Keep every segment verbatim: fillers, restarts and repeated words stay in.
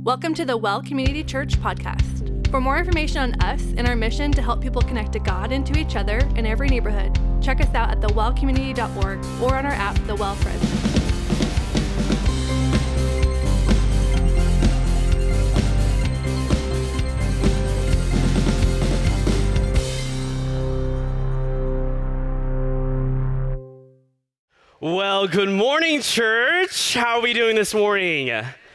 Welcome to the Well Community Church podcast. For more information on us and our mission to help people connect to God and to each other in every neighborhood, check us out at the well community dot org or on our app, The Well Friends. Well, good morning, church. How are we doing this morning?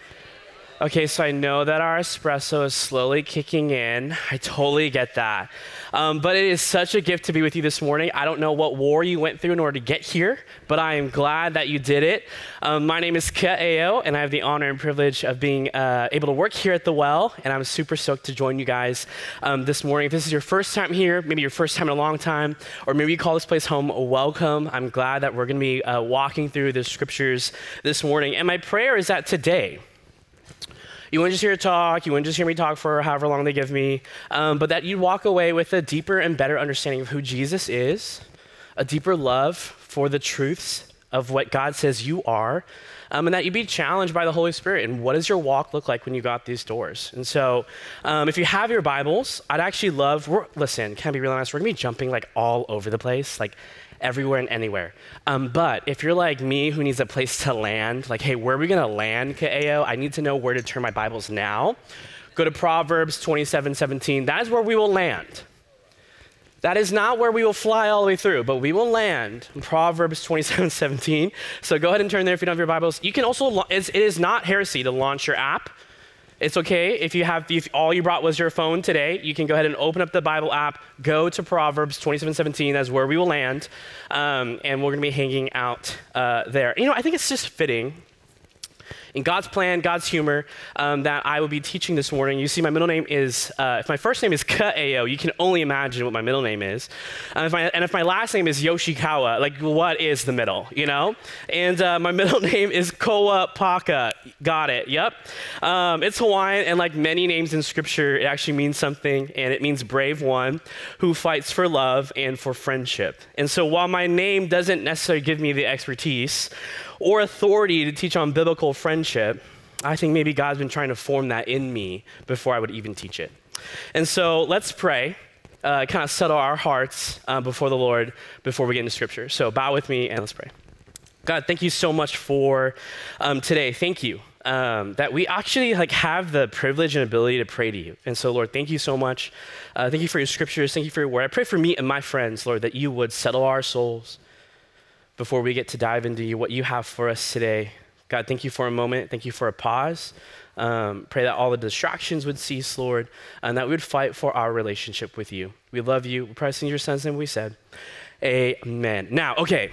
Okay, so I know that our espresso is slowly kicking in. I totally get that. Um, but it is such a gift to be with you this morning. I don't know what war you went through in order to get here, but I am glad that you did it. Um, my name is Ka'eo, and I have the honor and privilege of being uh, able to work here at The Well, and I'm super stoked to join you guys um, this morning. If this is your first time here, maybe your first time in a long time, or maybe you call this place home, welcome. I'm glad that we're going to be uh, walking through the scriptures this morning. And my prayer is that today, you wouldn't just hear talk, you wouldn't just hear me talk for however long they give me, um, but that you walk away with a deeper and better understanding of who Jesus is, a deeper love for the truths of what God says you are, um, and that you be challenged by the Holy Spirit. And what does your walk look like when you got these doors? And so um, if you have your Bibles, I'd actually love, we're, listen, can I be real honest? We're gonna be jumping like all over the place, like everywhere and anywhere. Um, but if you're like me who needs a place to land, like, hey, where are we gonna land, Ka'eo? I need to know where to turn my Bibles now. Go to Proverbs twenty-seven seventeen. That is where we will land. That is not where we will fly all the way through, but we will land in Proverbs twenty-seven seventeen. So go ahead and turn there if you don't have your Bibles. You can also, it's, it is not heresy to launch your app. It's okay if you have, if all you brought was your phone today, you can go ahead and open up the Bible app, go to Proverbs twenty-seven seventeen, that's where we will land, um, and we're gonna be hanging out uh, there. You know, I think it's just fitting, in God's plan, God's humor, um, that I will be teaching this morning. You see, my middle name is, uh, if my first name is Ka'eo, you can only imagine what my middle name is. Uh, if my, and if my last name is Yoshikawa, like what is the middle, you know? And uh, my middle name is Koa Paka. Got it, yep. Um, it's Hawaiian, and like many names in scripture, it actually means something, and it means brave one who fights for love and for friendship. And so while my name doesn't necessarily give me the expertise or authority to teach on biblical friendship, I think maybe God's been trying to form that in me before I would even teach it. And so let's pray, uh, kind of settle our hearts uh, before the Lord before we get into scripture. So bow with me and let's pray. God, thank you so much for um, today. Thank you um, that we actually like have the privilege and ability to pray to you. And so, Lord, thank you so much. Uh, thank you for your scriptures. Thank you for your word. I pray for me and my friends, Lord, that you would settle our souls before we get to dive into you, what you have for us today. God, thank you for a moment. Thank you for a pause. Um, pray that all the distractions would cease, Lord, and that we would fight for our relationship with you. We love you. We pray in your son's name we said, amen. Now, okay,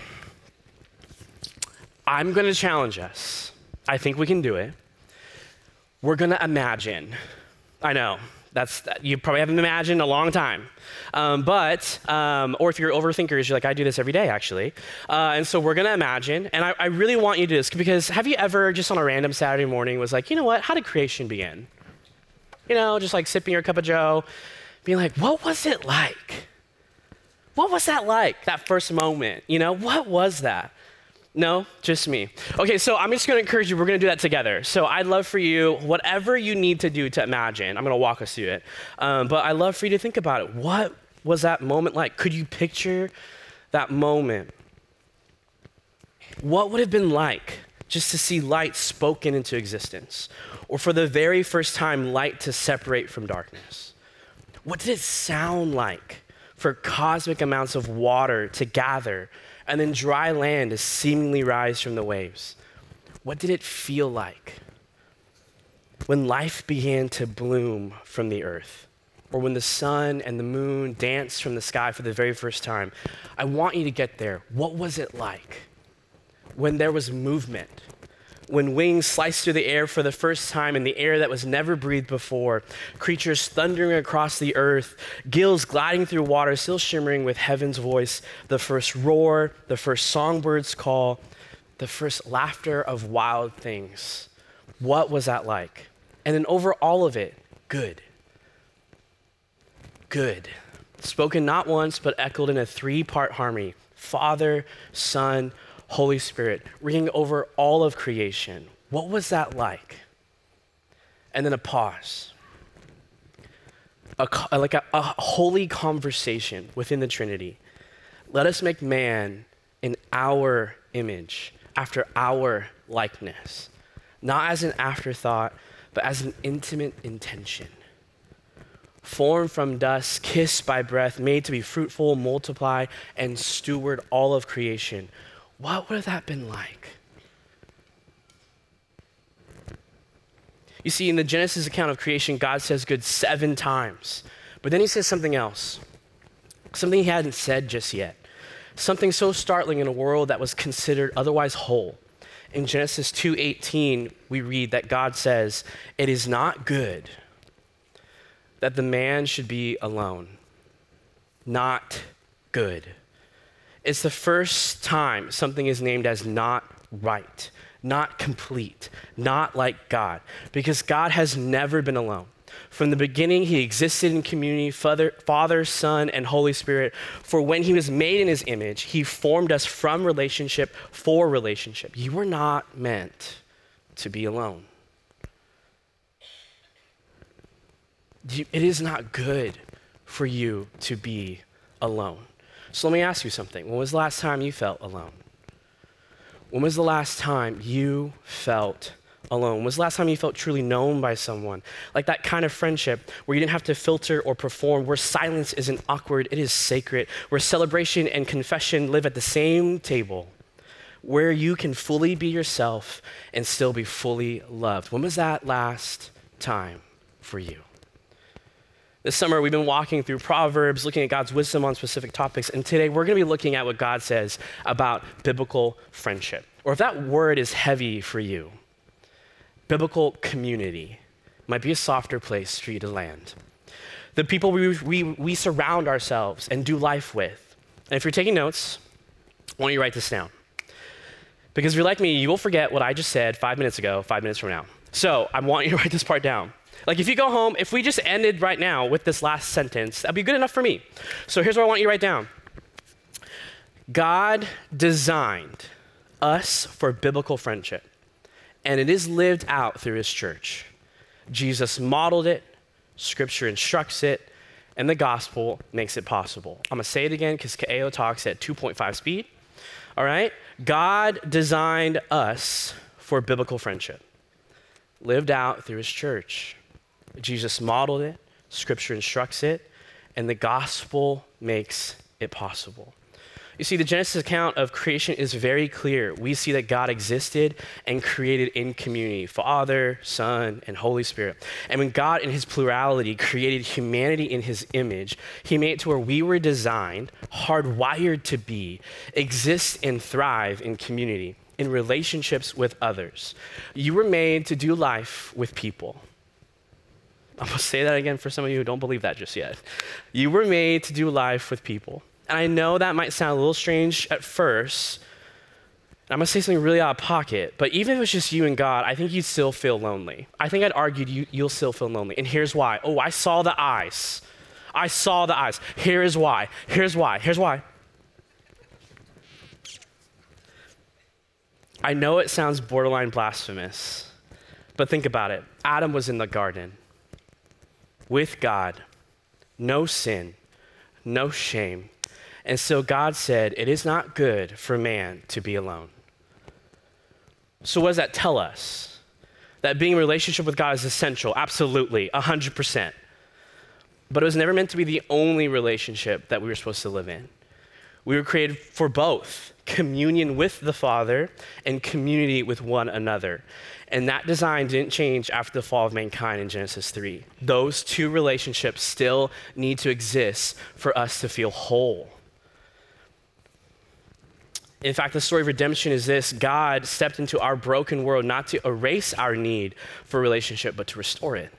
I'm going to challenge us. I think we can do it. We're going to imagine. I know. That's, you probably haven't imagined a long time. Um, but, um, or if you're overthinkers, you're like, I do this every day, actually. Uh, and so we're going to imagine, and I, I really want you to do this, because have you ever, just on a random Saturday morning, was like, you know what, how did creation begin? You know, just like sipping your cup of joe, being like, what was it like? What was that like, that first moment? You know, what was that? No, just me. Okay, so I'm just gonna encourage you, we're gonna do that together. So I'd love for you, whatever you need to do to imagine, I'm gonna walk us through it. Um, but I'd love for you to think about it. What was that moment like? Could you picture that moment? What would it have been like just to see light spoken into existence? Or for the very first time, light to separate from darkness? What did it sound like for cosmic amounts of water to gather and then dry land to seemingly rise from the waves? What did it feel like when life began to bloom from the earth? Or when the sun and the moon danced from the sky for the very first time? I want you to get there. What was it like when there was movement? When wings sliced through the air for the first time in the air that was never breathed before, creatures thundering across the earth, gills gliding through water, still shimmering with heaven's voice, the first roar, the first songbird's call, the first laughter of wild things. What was that like? And then over all of it, good. Good. Spoken not once, but echoed in a three-part harmony. Father, Son, Holy Spirit, ringing over all of creation. What was that like? and then a pause. A, like a, a holy conversation within the Trinity. Let us make man in our image, after our likeness, not as an afterthought, but as an intimate intention. Formed from dust, kissed by breath, made to be fruitful, multiply, and steward all of creation. What would have that been like? You see, in the Genesis account of creation, God says good seven times. But then he says something else, something he hadn't said just yet, something so startling in a world that was considered otherwise whole. In Genesis two eighteen, we read that God says, "It is not good that the man should be alone." Not good. It's the first time something is named as not right, not complete, not like God, because God has never been alone. From the beginning, he existed in community, Father, Father, Son, and Holy Spirit. For when he was made in his image, he formed us from relationship for relationship. You were not meant to be alone. You, it is not good for you to be alone. So let me ask you something. When was the last time you felt alone? When was the last time you felt alone? When was the last time you felt truly known by someone? Like that kind of friendship where you didn't have to filter or perform, where silence isn't awkward, it is sacred, where celebration and confession live at the same table, where you can fully be yourself and still be fully loved. When was that last time for you? This summer, we've been walking through Proverbs, looking at God's wisdom on specific topics, and today we're going to be looking at what God says about biblical friendship. Or if that word is heavy for you, biblical community might be a softer place for you to land. The people we, we, we surround ourselves and do life with. And if you're taking notes, why don't you write this down? Because if you're like me, you will forget what I just said five minutes ago, five minutes from now. So I want you to write this part down. Like if you go home, if we just ended right now with this last sentence, that'd be good enough for me. So here's what I want you to write down. God designed us for biblical friendship, and it is lived out through his church. Jesus modeled it, scripture instructs it, and the gospel makes it possible. I'm gonna say it again because K A O talks at two point five speed. All right? God designed us for biblical friendship, lived out through his church. Jesus modeled it, scripture instructs it, and the gospel makes it possible. You see, the Genesis account of creation is very clear. We see that God existed and created in community, Father, Son, and Holy Spirit. And when God in his plurality created humanity in his image, he made it to where we were designed, hardwired to be, exist and thrive in community, in relationships with others. You were made to do life with people. I'm gonna say that again for some of you who don't believe that just yet. You were made to do life with people. And I know that might sound a little strange at first. I'm gonna say something really out of pocket, but even if it's just you and God, I think you'd still feel lonely. I think I'd argue you, you'll still feel lonely. And here's why. Oh, I saw the eyes. I saw the eyes. Here is why. Here's why. Here's why. I know it sounds borderline blasphemous, but think about it. Adam was in the garden with God, no sin, no shame. And so God said, it is not good for man to be alone. So what does that tell us? That being in a relationship with God is essential, absolutely, one hundred percent. But it was never meant to be the only relationship that we were supposed to live in. We were created for both, communion with the Father and community with one another. And that design didn't change after the fall of mankind in Genesis three. Those two relationships still need to exist for us to feel whole. In fact, the story of redemption is this: God stepped into our broken world not to erase our need for relationship, but to restore it.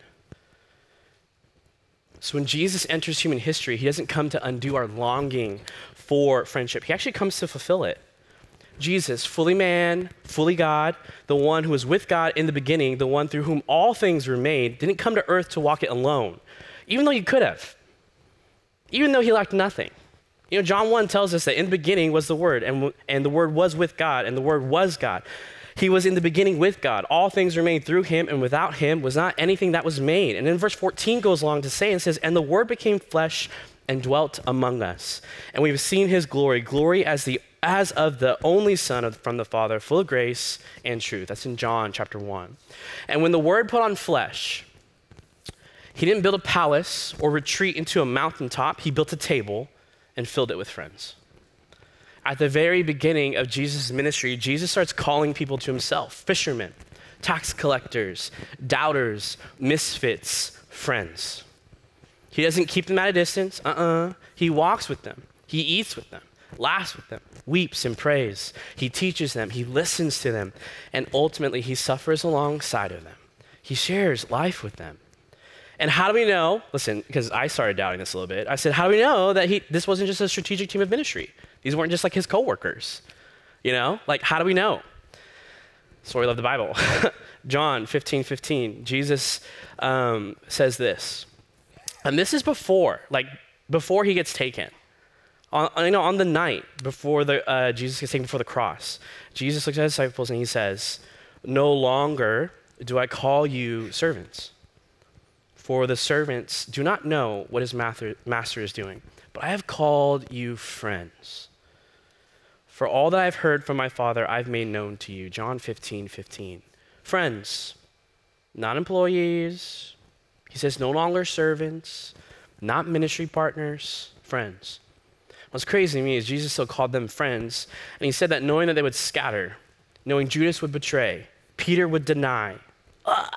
So when Jesus enters human history, he doesn't come to undo our longing for friendship. He actually comes to fulfill it. Jesus, fully man, fully God, the one who was with God in the beginning, the one through whom all things were made, didn't come to earth to walk it alone, even though he could have, even though he lacked nothing. You know, John one tells us that in the beginning was the Word, and, and the Word was with God, and the Word was God. He was in the beginning with God. All things were made through him, and without him was not anything that was made. And then verse fourteen goes along to say and says, and the word became flesh and dwelt among us. And we've seen his glory, glory as the as of the only Son of, from the Father, full of grace and truth. That's in John chapter one. And when the word put on flesh, he didn't build a palace or retreat into a mountaintop. He built a table and filled it with friends. At the very beginning of Jesus' ministry, Jesus starts calling people to himself: fishermen, tax collectors, doubters, misfits, friends. He doesn't keep them at a distance. Uh-uh. He walks with them. He eats with them, laughs with them, weeps and prays. He teaches them. He listens to them. And ultimately, he suffers alongside of them. He shares life with them. And how do we know? Listen, because I started doubting this a little bit. I said, how do we know that he, this wasn't just a strategic team of ministry? These weren't just like his coworkers. You know, like, how do we know? That's why we love the Bible. John fifteen fifteen, Jesus um, says this. And this is before, like, before he gets taken. On, you know, on the night before the uh, Jesus gets taken before the cross, Jesus looks at his disciples and he says, no longer do I call you servants, for the servants do not know what his master, master is doing, but I have called you friends. For all that I've heard from my Father, I've made known to you. John fifteen fifteen. Friends, not employees. He says no longer servants, not ministry partners, friends. What's crazy to me is Jesus still called them friends, and he said that knowing that they would scatter, knowing Judas would betray, Peter would deny, uh,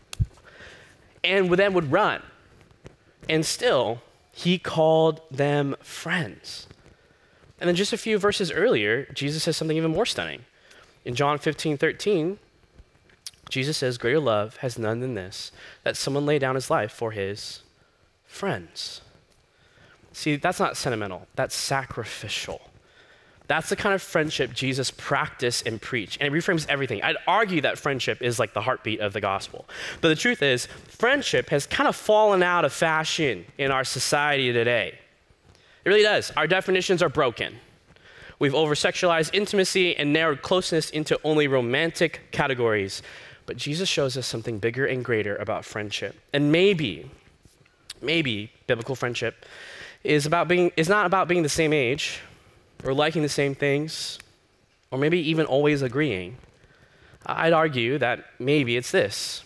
and then would run. And still, he called them friends. And then just a few verses earlier, Jesus says something even more stunning. In John fifteen thirteen, Jesus says, greater love has none than this, that someone lay down his life for his friends. See, that's not sentimental, that's sacrificial. That's the kind of friendship Jesus practiced and preached, and it reframes everything. I'd argue that friendship is like the heartbeat of the gospel. But the truth is, friendship has kind of fallen out of fashion in our society today. It really does. Our definitions are broken. We've over-sexualized intimacy and narrowed closeness into only romantic categories. But Jesus shows us something bigger and greater about friendship. And maybe, maybe biblical friendship is about being is not about being the same age or liking the same things or maybe even always agreeing. I'd argue that maybe it's this.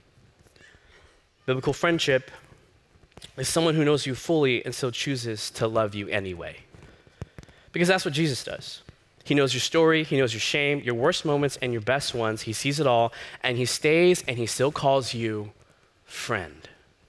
Biblical friendship is someone who knows you fully and still chooses to love you anyway. Because that's what Jesus does. He knows your story, he knows your shame, your worst moments and your best ones. He sees it all, and he stays and he still calls you friend.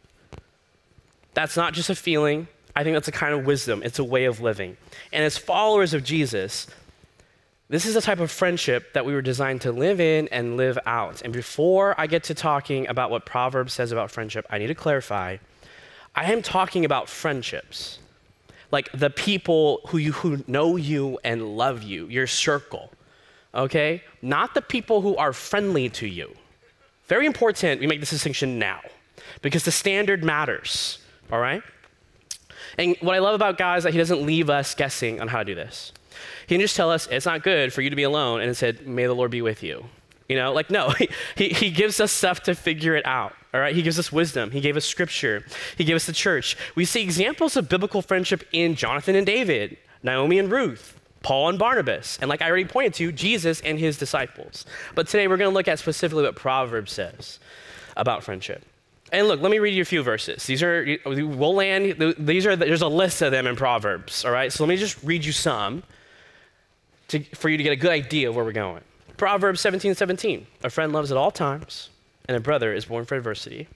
That's not just a feeling. I think that's a kind of wisdom. It's a way of living. And as followers of Jesus, this is the type of friendship that we were designed to live in and live out. And before I get to talking about what Proverbs says about friendship, I need to clarify, I am talking about friendships. Like the people who you who know you and love you, your circle, okay? Not the people who are friendly to you. Very important we make this distinction now because the standard matters, all right? And what I love about God is that he doesn't leave us guessing on how to do this. He can just tell us it's not good for you to be alone and said, may the Lord be with you. You know, like no, he, he gives us stuff to figure it out, all right? He gives us wisdom. He gave us scripture. He gave us the church. We see examples of biblical friendship in Jonathan and David, Naomi and Ruth, Paul and Barnabas, and like I already pointed to, Jesus and his disciples. But today we're gonna look at specifically what Proverbs says about friendship. And look, let me read you a few verses. These are, we'll land, these are, there's a list of them in Proverbs, all right? So let me just read you some to, for you to get a good idea of where we're going. Proverbs seventeen seventeen, a friend loves at all times, and a brother is born for adversity.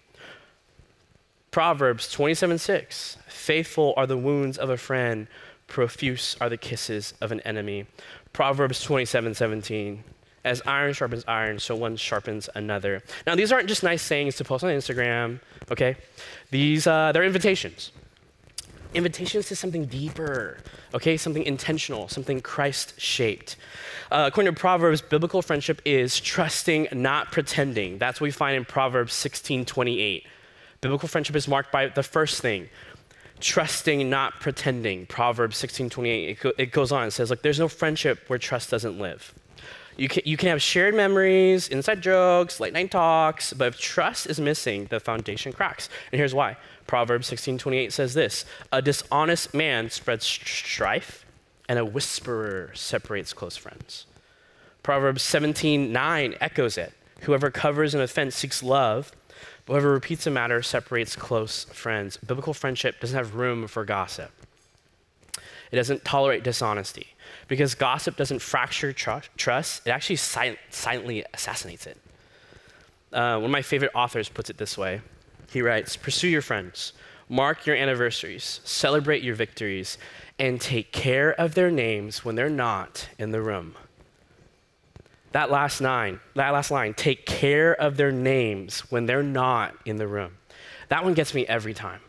Proverbs twenty-seven six, faithful are the wounds of a friend, profuse are the kisses of an enemy. Proverbs twenty-seven seventeen, as iron sharpens iron, so one sharpens another. Now, these aren't just nice sayings to post on Instagram, okay? These, uh, they're invitations. Invitations to something deeper, okay? Something intentional, something Christ-shaped. Uh, according to Proverbs, biblical friendship is trusting, not pretending. That's what we find in Proverbs sixteen twenty-eight. Biblical friendship is marked by the first thing, trusting, not pretending. Proverbs sixteen twenty-eight, it, go, it goes on and says, look, there's no friendship where trust doesn't live. You can, you can have shared memories, inside jokes, late night talks, but if trust is missing, the foundation cracks. And here's why. Proverbs sixteen twenty-eight says this, a dishonest man spreads strife, and a whisperer separates close friends. Proverbs seventeen nine echoes it. Whoever covers an offense seeks love, but whoever repeats a matter separates close friends. Biblical friendship doesn't have room for gossip. It doesn't tolerate dishonesty because gossip doesn't fracture tr- trust. It actually sil- silently assassinates it. Uh, one of my favorite authors puts it this way. He writes, pursue your friends, mark your anniversaries, celebrate your victories, and take care of their names when they're not in the room. That last line, that last line, take care of their names when they're not in the room. That one gets me every time.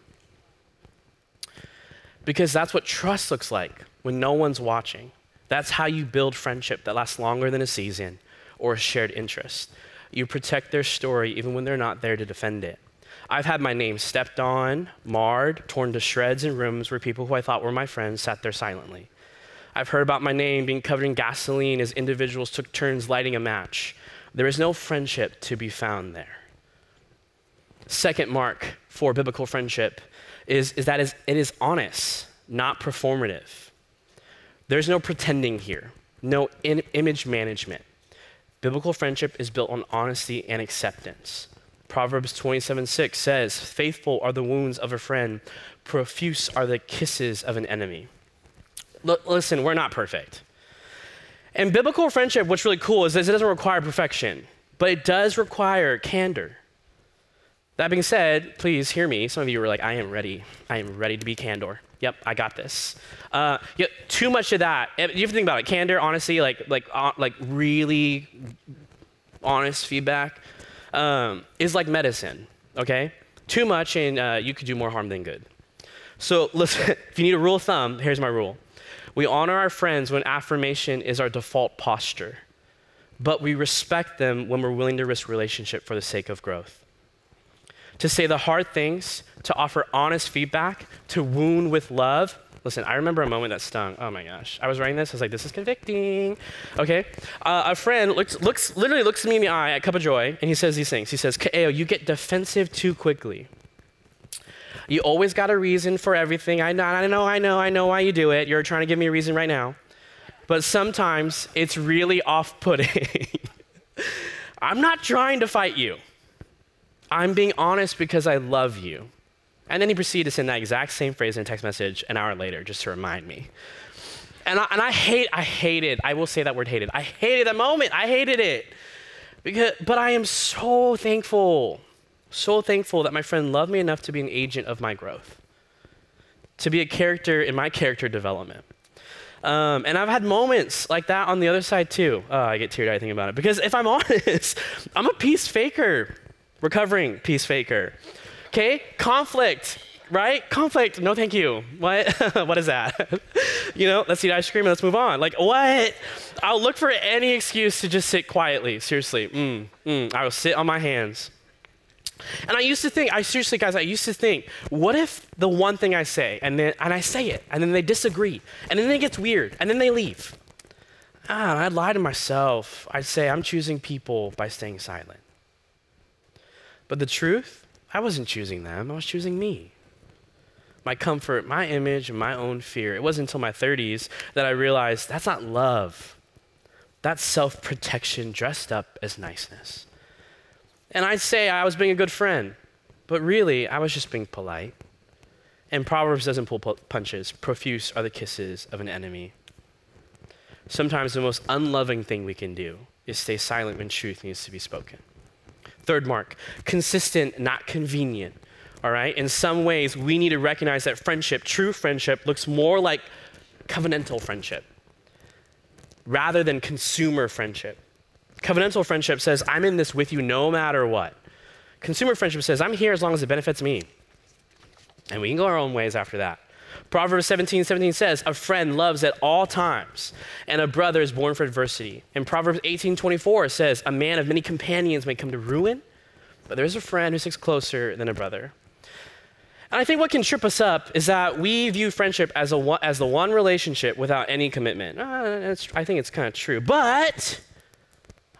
Because that's what trust looks like when no one's watching. That's how you build friendship that lasts longer than a season or a shared interest. You protect their story even when they're not there to defend it. I've had my name stepped on, marred, torn to shreds in rooms where people who I thought were my friends sat there silently. I've heard about my name being covered in gasoline as individuals took turns lighting a match. There is no friendship to be found there. Second mark for biblical friendship is, is that is, it is honest, not performative. There's no pretending here, no in, image management. Biblical friendship is built on honesty and acceptance. Proverbs twenty-seven six says, faithful are the wounds of a friend, profuse are the kisses of an enemy. L- listen, we're not perfect. And biblical friendship, what's really cool is that it doesn't require perfection, but it does require candor. That being said, please hear me. Some of you were like, I am ready. I am ready to be candor. Yep, I got this. Uh, yeah, too much of that. You have to think about it. Candor, honesty, like like uh, like really honest feedback um, is like medicine. Okay, too much and uh, you could do more harm than good. So listen, if you need a rule of thumb, here's my rule. We honor our friends when affirmation is our default posture, but we respect them when we're willing to risk relationship for the sake of growth. To say the hard things, to offer honest feedback, to wound with love. Listen, I remember a moment that stung. Oh my gosh. I was writing this, I was like, this is convicting. Okay. Uh, a friend looks, looks, literally looks me in the eye at Cup of Joy, and he says these things. He says, K A O, you get defensive too quickly. You always got a reason for everything. I know, I know, I know, I know why you do it. You're trying to give me a reason right now. But sometimes it's really off-putting. I'm not trying to fight you. I'm being honest because I love you. And then he proceeded to send that exact same phrase in a text message an hour later just to remind me. And I, and I hate, I hated, I will say that word hated. I hated that moment. I hated it. Because, but I am so thankful, so thankful that my friend loved me enough to be an agent of my growth, to be a character in my character development. Um, and I've had moments like that on the other side too. Oh, I get teary-eyed thinking about it. Because if I'm honest, I'm a peace faker. Recovering peace faker. Okay, conflict, right? Conflict, no thank you. What, what is that? You know, let's eat ice cream and let's move on. Like what? I'll look for any excuse to just sit quietly, seriously. Mm, mm, I will sit on my hands. And I used to think, I seriously guys, I used to think, what if the one thing I say, and then and I say it, and then they disagree, and then it gets weird, and then they leave. Ah, I'd lie to myself. I'd say I'm choosing people by staying silent. But the truth, I wasn't choosing them, I was choosing me. My comfort, my image, and my own fear. It wasn't until my thirties that I realized that's not love. That's self-protection dressed up as niceness. And I'd say I was being a good friend, but really, I was just being polite. And Proverbs doesn't pull punches. Profuse are the kisses of an enemy. Sometimes the most unloving thing we can do is stay silent when truth needs to be spoken. Third mark, consistent, not convenient, all right? In some ways, we need to recognize that friendship, true friendship, looks more like covenantal friendship rather than consumer friendship. Covenantal friendship says, I'm in this with you no matter what. Consumer friendship says, I'm here as long as it benefits me. And we can go our own ways after that. Proverbs seventeen seventeen says, a friend loves at all times, and a brother is born for adversity. And Proverbs eighteen twenty-four says, a man of many companions may come to ruin, but there's a friend who sticks closer than a brother. And I think what can trip us up is that we view friendship as, a, as the one relationship without any commitment. Uh, I think it's kind of true. But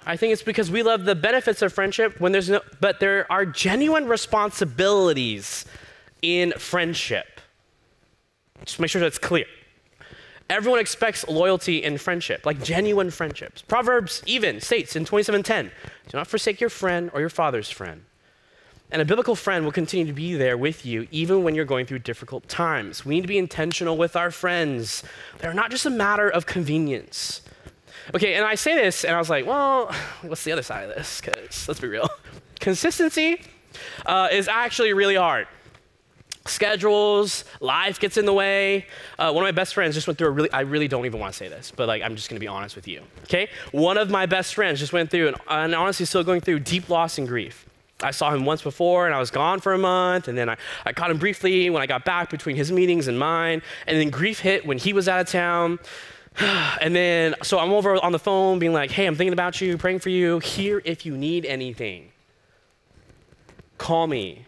I think it's because we love the benefits of friendship when there's no, but there are genuine responsibilities in friendship. Just make sure that's clear. Everyone expects loyalty in friendship, like genuine friendships. Proverbs even states in twenty-seven ten, do not forsake your friend or your father's friend. And a biblical friend will continue to be there with you even when you're going through difficult times. We need to be intentional with our friends. They're not just a matter of convenience. Okay, and I say this, and I was like, well, what's the other side of this? Because let's be real. Consistency uh, is actually really hard. Schedules, life gets in the way. Uh, one of my best friends just went through a really, I really don't even want to say this, but like, I'm just going to be honest with you, okay? One of my best friends just went through, and, and honestly still going through deep loss and grief. I saw him once before, and I was gone for a month, and then I, I caught him briefly when I got back between his meetings and mine, and then grief hit when he was out of town. And then, so I'm over on the phone being like, hey, I'm thinking about you, praying for you, here if you need anything. Call me.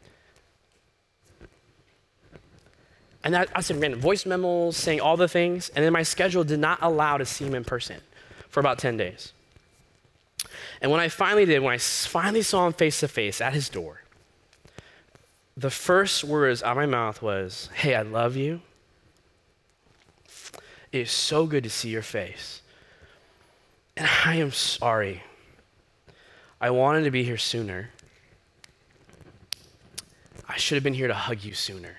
And I, I sent random voice memos saying all the things, and then my schedule did not allow to see him in person for about ten days. And when I finally did, when I finally saw him face to face at his door, the first words out of my mouth was, hey, I love you. It is so good to see your face. And I am sorry. I wanted to be here sooner. I should have been here to hug you sooner.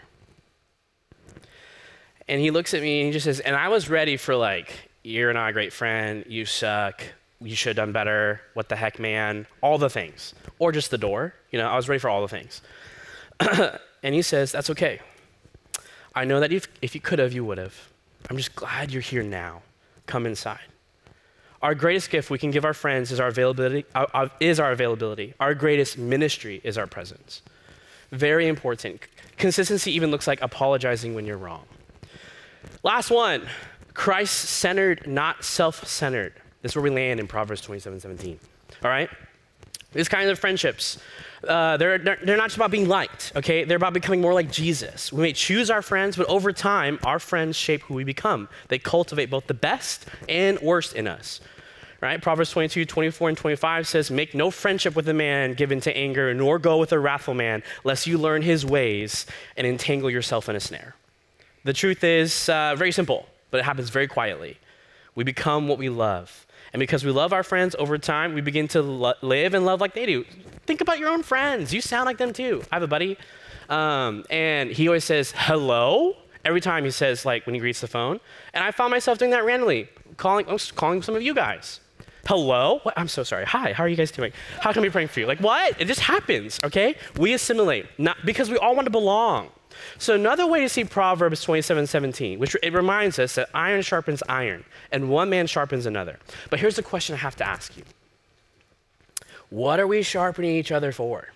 And he looks at me and he just says, and I was ready for like, you're not a great friend, you suck, you should have done better, what the heck, man, all the things. Or just the door, you know, I was ready for all the things. And he says, that's okay. I know that if, if you could have, you would have. I'm just glad you're here now. Come inside. Our greatest gift we can give our friends is our availability. Uh, uh, is our availability. Our greatest ministry is our presence. Very important. Consistency even looks like apologizing when you're wrong. Last one, Christ-centered, not self-centered. This is where we land in Proverbs twenty-seven seventeen. All right? These kinds of friendships, uh, they're, they're, they're not just about being liked, okay? They're about becoming more like Jesus. We may choose our friends, but over time, our friends shape who we become. They cultivate both the best and worst in us, right? Proverbs twenty-two, twenty-four, and twenty-five says, make no friendship with a man given to anger, nor go with a wrathful man, lest you learn his ways and entangle yourself in a snare. The truth is uh, very simple, but it happens very quietly. We become what we love. And because we love our friends over time, we begin to lo- live and love like they do. Think about your own friends. You sound like them too. I have a buddy, um, and he always says, hello, every time he says, like, when he greets the phone. And I found myself doing that randomly, calling, I was calling some of you guys. Hello? What? I'm so sorry. Hi, how are you guys doing? How can we be praying for you? Like, what? It just happens, okay? We assimilate, not because we all want to belong. So another way to see Proverbs twenty-seven seventeen, which it reminds us that iron sharpens iron, and one man sharpens another. But here's the question I have to ask you. What are we sharpening each other for?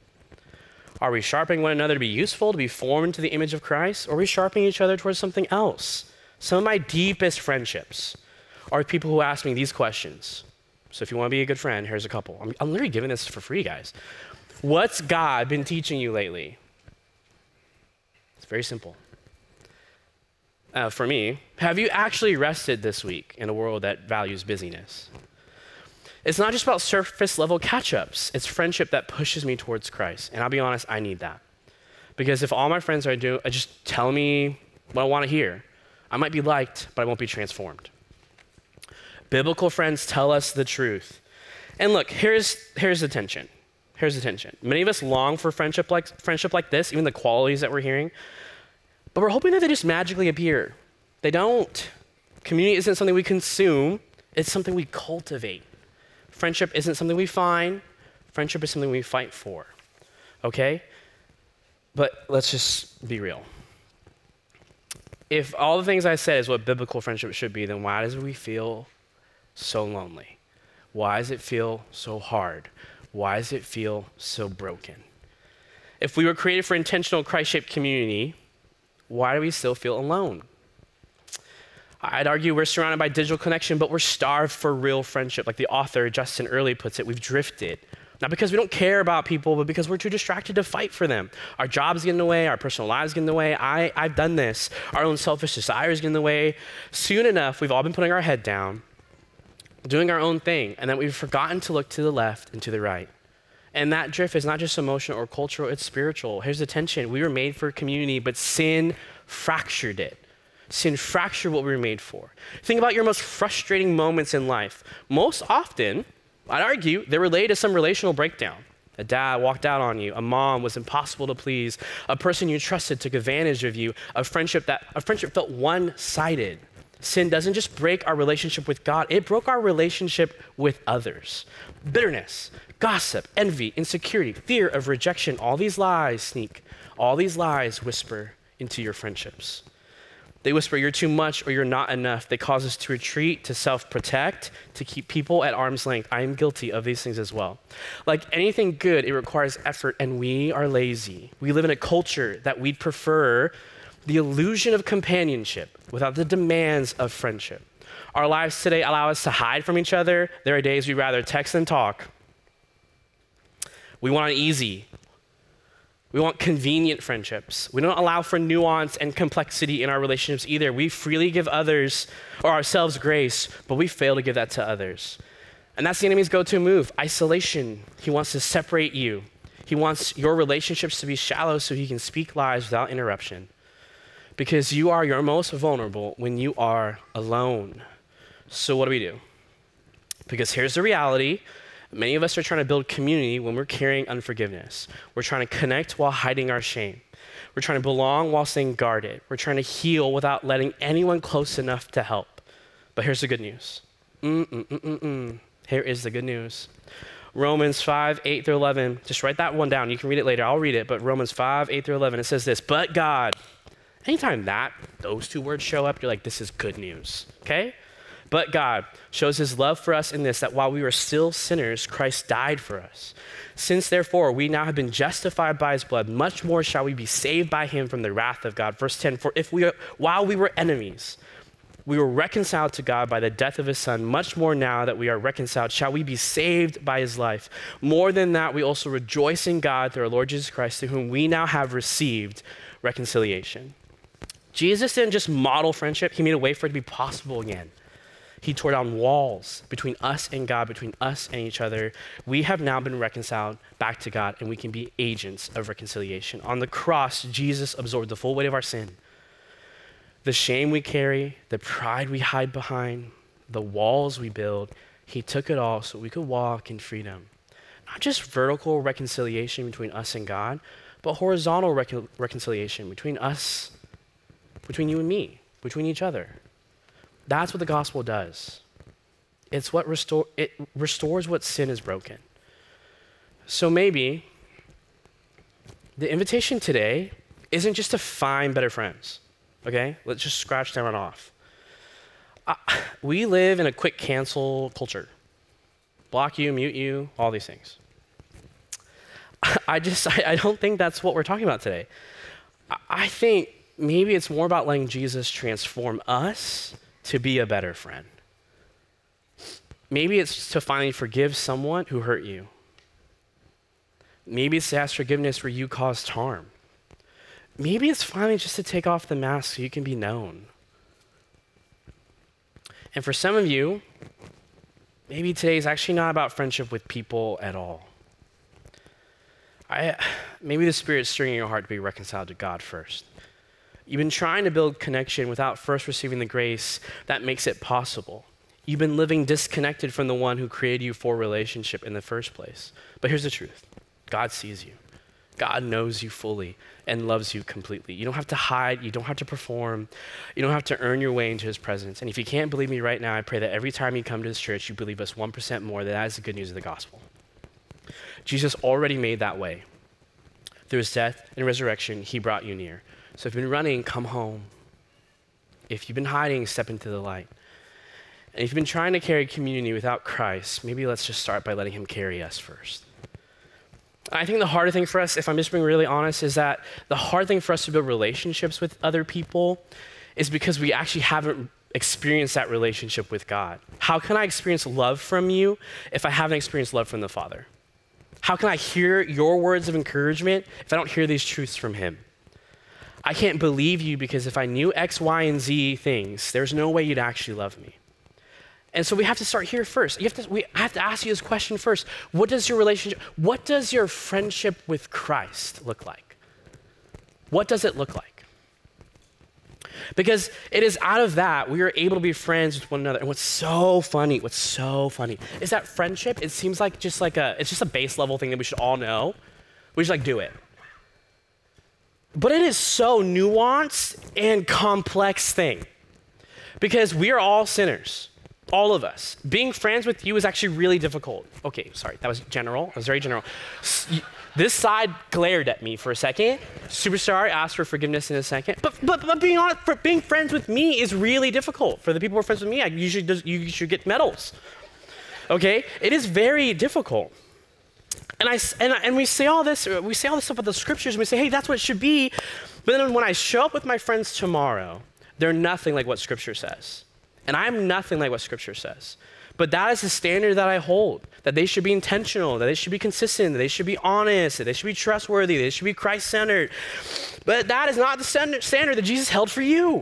Are we sharpening one another to be useful, to be formed to the image of Christ? Or are we sharpening each other towards something else? Some of my deepest friendships are people who ask me these questions. So if you want to be a good friend, here's a couple. I'm, I'm literally giving this for free, guys. What's God been teaching you lately? It's very simple. Uh, for me, have you actually rested this week in a world that values busyness? It's not just about surface level catch-ups. It's friendship that pushes me towards Christ. And I'll be honest, I need that. Because if all my friends are doing, uh, just tell me what I want to hear, I might be liked, but I won't be transformed. Biblical friends tell us the truth. And look, here's, here's the tension. Here's the tension. Many of us long for friendship like, friendship like this, even the qualities that we're hearing, but we're hoping that they just magically appear. They don't. Community isn't something we consume, it's something we cultivate. Friendship isn't something we find, friendship is something we fight for, okay? But let's just be real. If all the things I said is what biblical friendship should be, then why does we feel so lonely? Why does it feel so hard? Why does it feel so broken? If we were created for intentional Christ-shaped community, why do we still feel alone? I'd argue we're surrounded by digital connection, but we're starved for real friendship. Like the author, Justin Earley, puts it, we've drifted. Not because we don't care about people, but because we're too distracted to fight for them. Our jobs get in the way, our personal lives get in the way. I, I've done this. Our own selfish desires get in the way. Soon enough, we've all been putting our head down, doing our own thing, and that we've forgotten to look to the left and to the right. And that drift is not just emotional or cultural, it's spiritual. Here's the tension. We were made for community, but sin fractured it. Sin fractured what we were made for. Think about your most frustrating moments in life. Most often, I'd argue, they're related to some relational breakdown. A dad walked out on you. A mom was impossible to please. A person you trusted took advantage of you. A friendship that a friendship felt one-sided. Sin doesn't just break our relationship with God, it broke our relationship with others. Bitterness, gossip, envy, insecurity, fear of rejection, all these lies sneak. All these lies whisper into your friendships. They whisper, you're too much or you're not enough. They cause us to retreat, to self-protect, to keep people at arm's length. I am guilty of these things as well. Like anything good, it requires effort, and we are lazy. We live in a culture that we'd prefer the illusion of companionship without the demands of friendship. Our lives today allow us to hide from each other. There are days we'd rather text than talk. We want it easy. We want convenient friendships. We don't allow for nuance and complexity in our relationships either. We freely give others or ourselves grace, but we fail to give that to others. And that's the enemy's go-to move, isolation. He wants to separate you. He wants your relationships to be shallow so he can speak lies without interruption. Because you are your most vulnerable when you are alone. So what do we do? Because here's the reality. Many of us are trying to build community when we're carrying unforgiveness. We're trying to connect while hiding our shame. We're trying to belong while staying guarded. We're trying to heal without letting anyone close enough to help. But here's the good news. Mm-mm-mm-mm-mm. Here is the good news. Romans five, eight through eleven. Just write that one down. You can read it later. I'll read it. But Romans five, eight through eleven, it says this. But God. Anytime that, those two words show up, you're like, this is good news. Okay? But God shows his love for us in this, that while we were still sinners, Christ died for us. Since therefore we now have been justified by his blood, much more shall we be saved by him from the wrath of God. Verse ten, for if we, are, while we were enemies, we were reconciled to God by the death of his son, much more now that we are reconciled, shall we be saved by his life. More than that, we also rejoice in God through our Lord Jesus Christ, through whom we now have received reconciliation. Jesus didn't just model friendship, he made a way for it to be possible again. He tore down walls between us and God, between us and each other. We have now been reconciled back to God, and we can be agents of reconciliation. On the cross, Jesus absorbed the full weight of our sin. The shame we carry, the pride we hide behind, the walls we build, he took it all so we could walk in freedom. Not just vertical reconciliation between us and God, but horizontal rec- reconciliation between us, between you and me, between each other. That's what the gospel does. It's what restore, it restores what sin has broken. So maybe the invitation today isn't just to find better friends, okay? Let's just scratch that one off. Uh, we live in a quick cancel culture. Block you, mute you, all these things. I just, I, I don't think that's what we're talking about today. I, I think maybe it's more about letting Jesus transform us to be a better friend. Maybe it's to finally forgive someone who hurt you. Maybe it's to ask forgiveness where you caused harm. Maybe it's finally just to take off the mask so you can be known. And for some of you, maybe today is actually not about friendship with people at all. I, maybe the Spirit's stirring in your heart to be reconciled to God first. You've been trying to build connection without first receiving the grace that makes it possible. You've been living disconnected from the one who created you for relationship in the first place. But here's the truth. God sees you. God knows you fully and loves you completely. You don't have to hide. You don't have to perform. You don't have to earn your way into his presence. And if you can't believe me right now, I pray that every time you come to this church, you believe us one percent more that that is the good news of the gospel. Jesus already made that way. Through his death and resurrection, he brought you near. So if you've been running, come home. If you've been hiding, step into the light. And if you've been trying to carry community without Christ, maybe let's just start by letting him carry us first. I think the harder thing for us, if I'm just being really honest, is that the hard thing for us to build relationships with other people is because we actually haven't experienced that relationship with God. How can I experience love from you if I haven't experienced love from the Father? How can I hear your words of encouragement if I don't hear these truths from him? I can't believe you because if I knew X, Y, and Z things, there's no way you'd actually love me. And so we have to start here first. You have to, we I have to ask you this question first. What does your relationship, what does your friendship with Christ look like? What does it look like? Because it is out of that we are able to be friends with one another. And what's so funny, what's so funny is that friendship, it seems like just like a, it's just a base level thing that we should all know. We just like do it. But it is so nuanced and complex thing because we are all sinners. All of us. Being friends with you is actually really difficult. Okay, sorry, that was general. That was very general. This side glared at me for a second. Superstar asked for forgiveness in a second. But but, but being honest, for being friends with me is really difficult. For the people who are friends with me, I usually does, you should get medals. Okay, it is very difficult. And I and, and we say all this. We say all this stuff about the scriptures. And we say, hey, that's what it should be. But then when I show up with my friends tomorrow, they're nothing like what Scripture says. And I'm nothing like what Scripture says. But that is the standard that I hold, that they should be intentional, that they should be consistent, that they should be honest, that they should be trustworthy, that they should be Christ-centered. But that is not the standard that Jesus held for you.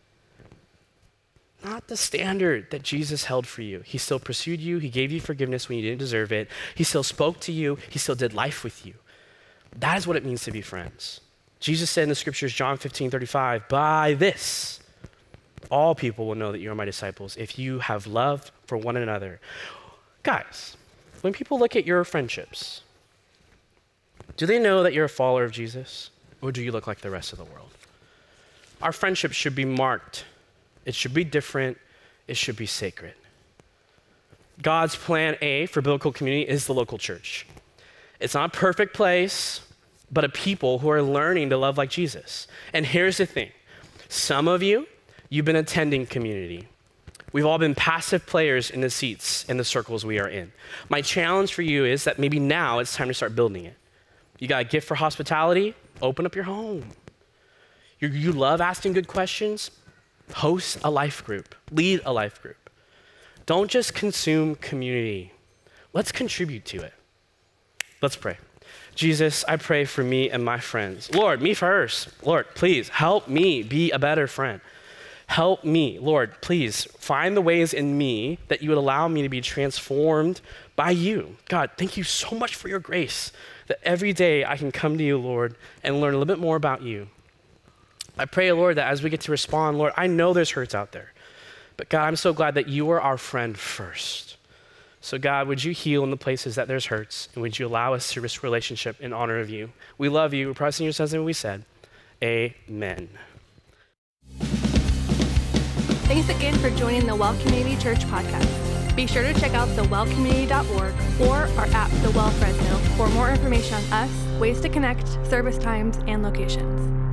Not the standard that Jesus held for you. He still pursued you. He gave you forgiveness when you didn't deserve it. He still spoke to you. He still did life with you. That is what it means to be friends. Jesus said in the scriptures, John fifteen thirty-five, by this, all people will know that you are my disciples if you have love for one another. Guys, when people look at your friendships, do they know that you're a follower of Jesus, or do you look like the rest of the world? Our friendship should be marked. It should be different. It should be sacred. God's plan A for biblical community is the local church. It's not a perfect place, but a people who are learning to love like Jesus. And here's the thing. Some of you, you've been attending community. We've all been passive players in the seats in the circles we are in. My challenge for you is that maybe now it's time to start building it. You got a gift for hospitality? Open up your home. You, you love asking good questions? Host a life group. Lead a life group. Don't just consume community. Let's contribute to it. Let's pray. Jesus, I pray for me and my friends. Lord, me first. Lord, please help me be a better friend. Help me, Lord, please find the ways in me that you would allow me to be transformed by you. God, thank you so much for your grace that every day I can come to you, Lord, and learn a little bit more about you. I pray, Lord, that as we get to respond, Lord, I know there's hurts out there, but God, I'm so glad that you are our friend first. So God, would you heal in the places that there's hurts, and would you allow us to risk relationship in honor of you? We love you. We're pressing your son's name, we said. Amen. Thanks again for joining the Well Community Church podcast. Be sure to check out the well community dot org or our app, The Well Fresno, for more information on us, ways to connect, service times, and locations.